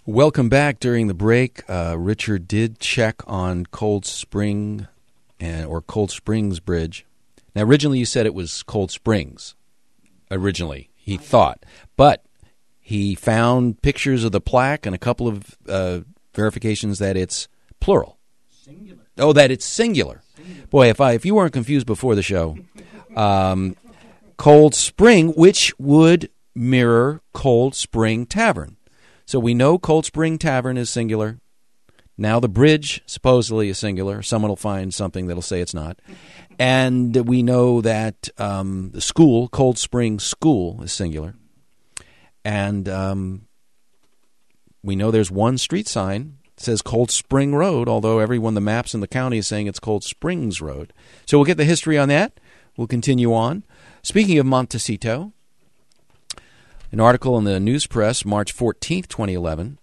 Welcome back. During the break, Richard did check on Cold Spring or Cold Springs Bridge. Now, originally you said it was Cold Springs. Originally, he thought. But he found pictures of the plaque and a couple of verifications that it's plural. Singular. Oh, that it's singular. Boy, if you weren't confused before the show, Cold Spring, which would mirror Cold Spring Tavern. So we know Cold Spring Tavern is singular. Now the bridge supposedly is singular. Someone will find something that'll say it's not. And we know that the school, Cold Spring School, is singular. And we know there's one street sign that says Cold Spring Road, although everyone, the maps in the county is saying it's Cold Springs Road. So we'll get the history on that. We'll continue on. Speaking of Montecito, an article in the News Press, March 14th, 2011,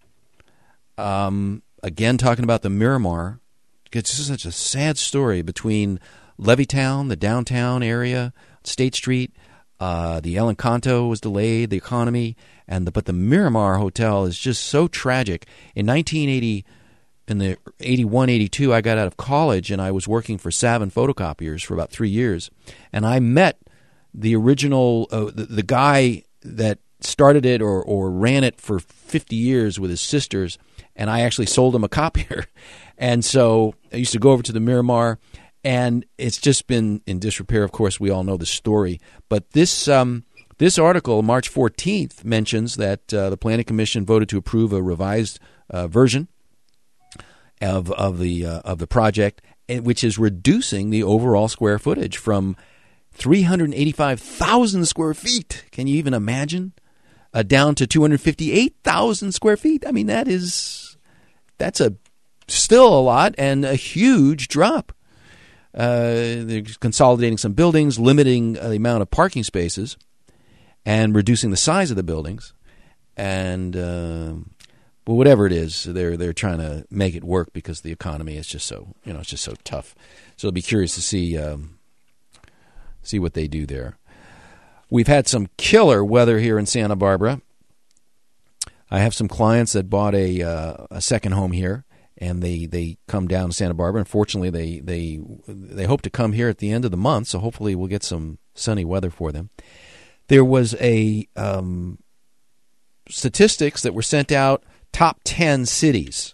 again talking about the Miramar. It's just such a sad story between Levittown, the downtown area, State Street. The El Encanto was delayed, the economy, but the Miramar Hotel is just so tragic. In 1980, in the 81, 82, I got out of college and I was working for Savin Photocopiers for about 3 years, and I met the original, the guy that started it or ran it for 50 years with his sisters, and I actually sold him a copier. And so I used to go over to the Miramar, and it's just been in disrepair. Of course, we all know the story. But this article, March 14th, mentions that the Planning Commission voted to approve a revised version of the project, which is reducing the overall square footage from 385,000 square feet. Can you even imagine? Down to 258,000 square feet. I mean, that's still a lot and a huge drop. They're consolidating some buildings, limiting the amount of parking spaces, and reducing the size of the buildings. And well, whatever it is, they're trying to make it work because the economy is just so it's just so tough. So I'll be curious to see what they do there. We've had some killer weather here in Santa Barbara. I have some clients that bought a second home here, and they come down to Santa Barbara. Unfortunately, they hope to come here at the end of the month, so hopefully we'll get some sunny weather for them. There was a statistics that were sent out, top 10 cities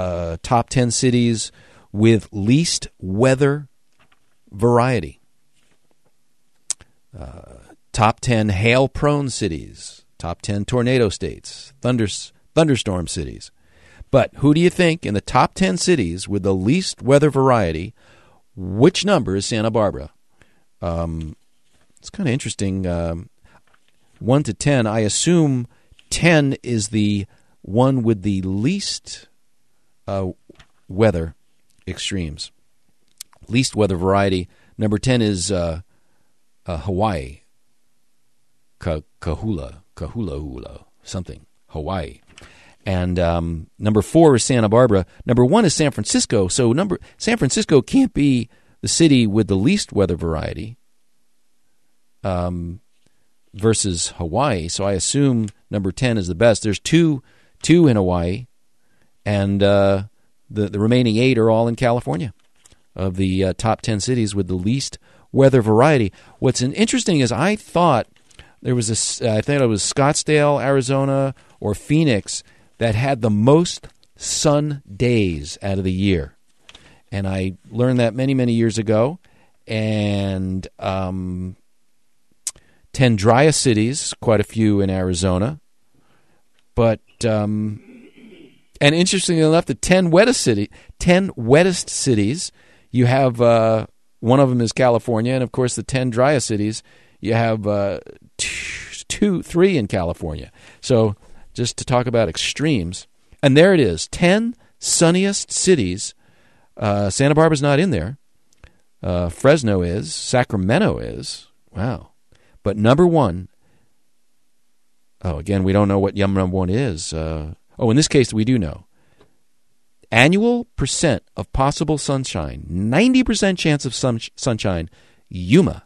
with least weather variety. Top 10 hail-prone cities, top 10 tornado states, thunderstorm cities. But who do you think in the top 10 cities with the least weather variety, which number is Santa Barbara? It's kind of interesting. 1 to 10, I assume 10 is the one with the least weather extremes. Least weather variety. Number 10 is Hawaii. Kahula, something. Hawaii. And number 4 is Santa Barbara. Number 1 is San Francisco. So San Francisco can't be the city with the least weather variety versus Hawaii. So I assume number 10 is the best. There's two in Hawaii, and the remaining 8 are all in California of the top 10 cities with the least weather variety. What's interesting is I thought there was I think it was Scottsdale, Arizona, or Phoenix that had the most sun days out of the year. And I learned that many, many years ago. And 10 driest cities, quite a few in Arizona. But, and interestingly enough, the 10 wettest cities, you have, one of them is California. And of course, the 10 driest cities, you have 3 in California. So just to talk about extremes. And there it is, 10 sunniest cities. Santa Barbara's not in there. Fresno is. Sacramento is. Wow. But number 1, again, we don't know what number 1 is. In this case, we do know. Annual percent of possible sunshine, 90% chance of sunshine, Yuma,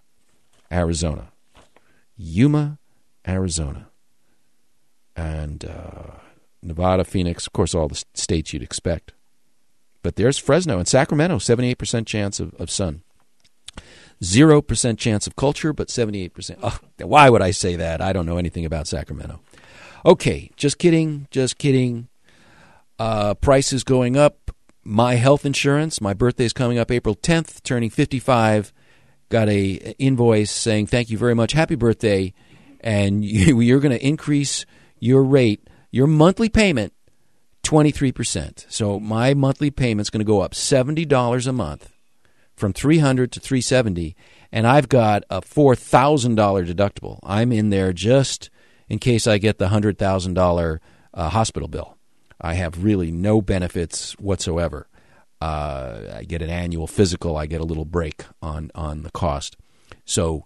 Arizona. Yuma, Arizona. And Nevada, Phoenix, of course, all the states you'd expect. But there's Fresno and Sacramento, 78% chance of sun. 0% chance of culture, but 78%. Oh, why would I say that? I don't know anything about Sacramento. Okay, just kidding. Prices going up. My health insurance, my birthday's coming up April 10th, turning 55. Got a invoice saying, thank you very much, happy birthday, and you're going to increase your rate, your monthly payment, 23%. So my monthly payment's going to go up $70 a month from $300 to $370, and I've got a $4,000 deductible. I'm in there just in case I get the $100,000 hospital bill. I have really no benefits whatsoever. I get an annual physical. I get a little break on the cost. So,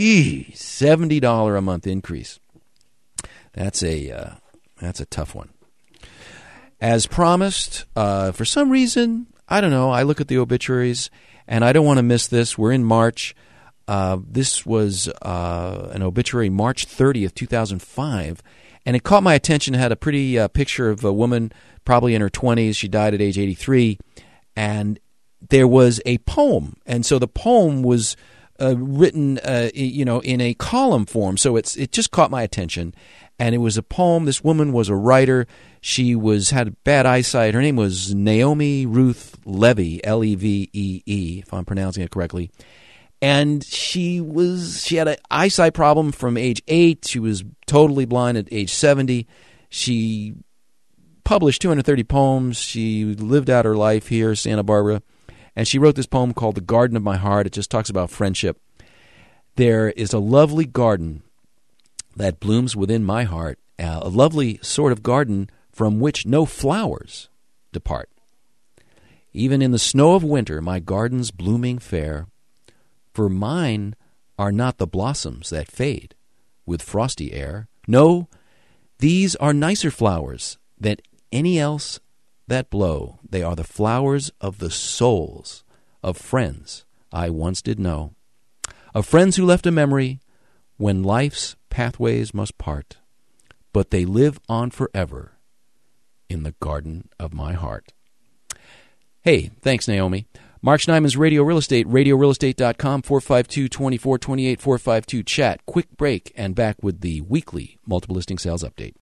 $70 a month increase. That's a tough one. As promised, for some reason, I don't know, I look at the obituaries, and I don't want to miss this. We're in March. This was an obituary March 30th, 2005, and it caught my attention. It had a pretty picture of a woman probably in her 20s. She died at age 83, and there was a poem. And so the poem was written in a column form, so it just caught my attention. And it was a poem. This woman was a writer. She had bad eyesight. Her name was Naomi Ruth Levee, Levee, if I'm pronouncing it correctly. And she had an eyesight problem from age 8. She was totally blind at age 70. She published 230 poems. She lived out her life here, Santa Barbara. And she wrote this poem called The Garden of My Heart. It just talks about friendship. There is a lovely garden that blooms within my heart, a lovely sort of garden from which no flowers depart. Even in the snow of winter, my garden's blooming fair, for mine are not the blossoms that fade with frosty air. No, these are nicer flowers than any else that blow. They are the flowers of the souls of friends I once did know, of friends who left a memory when life's pathways must part, but they live on forever in the garden of my heart. Hey, thanks, Naomi. Mark Schneimann's Radio Real Estate, radiorealestate.com, 452-2428, 452-CHAT. Quick break and back with the weekly multiple listing sales update.